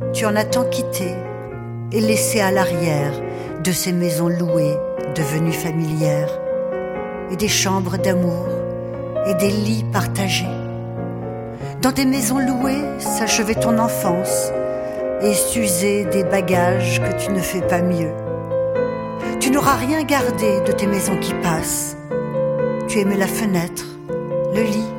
tu en as tant quitté et laissé à l'arrière de ces maisons louées, devenues familières, et des chambres d'amour et des lits partagés. Dans des maisons louées s'achevait ton enfance et s'user des bagages que tu ne fais pas mieux. Tu n'auras rien gardé de tes maisons qui passent. Tu aimais la fenêtre, le lit,